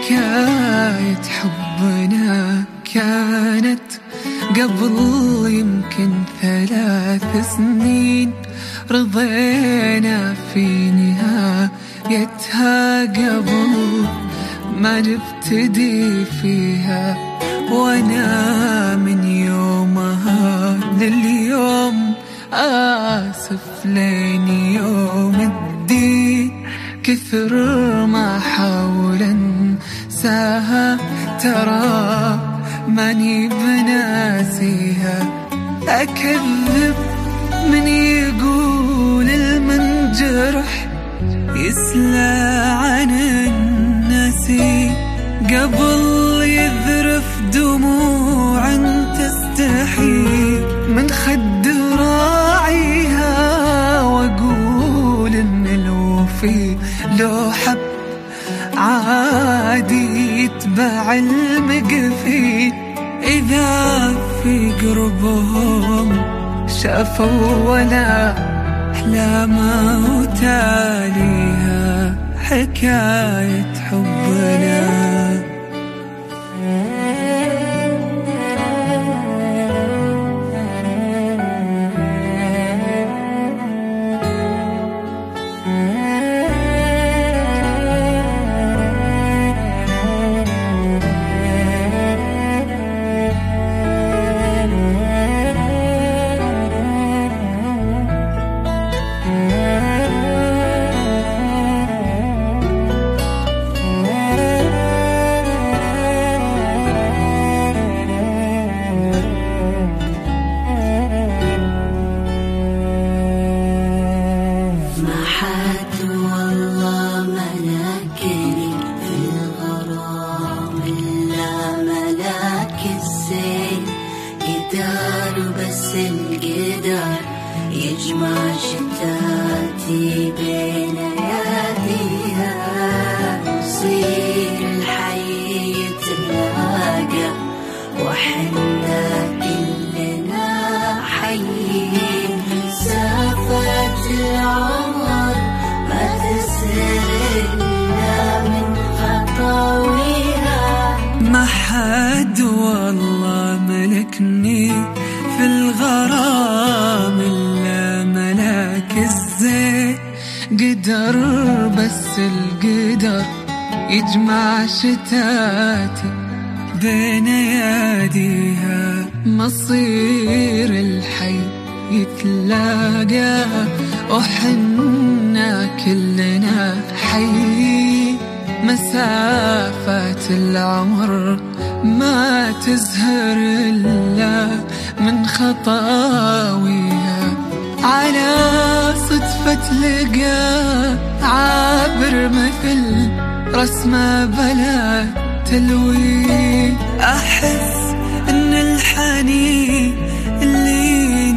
حكاية حبنا كانت قبل يمكن 3 سنين، رضينا في نهايتها قبل ما نبتدي فيها، وانا من يومها لليوم آسف لين يوم الدين. كثر ما حاول انساها ترى ماني بناسيها، أكذب من يقول المنجرح يسلى عن النسي، قبل يذرف دموع تستحي من خد راعيها، واقول ان الوفي لو حب عادي يتبع المقفي، إذا في قربهم شافوا ولا أحلام وتاليها حكاية حبنا. بس القدر يجمع شتاتي بين يديها، نصير الحي يتلاقى وحنا كلنا حيين، مسافة العمر ما تسهر إلا من خطاويها. ما حد والله ملكني في الغرام إلا ملاك الزين، قدر بس القدر يجمع شتاتي بين يديها، مصير الحي يتلاقى وحنا كلنا حي، مسافات العمر ما تزهر إلا من خطاويها، على صدفة لقى عابر مثل رسمة بلا تلوين، أحس إن الحنين اللي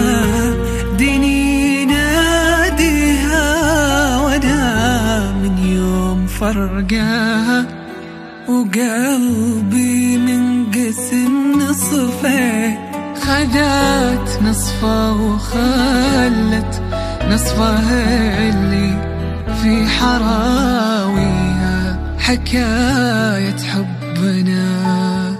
ناديني ناديها، وأنا من يوم فرقاها وقلبي من قسم نصفين، خدت نصفه وخلت نصفه اللي في حراويها حكاية حبنا.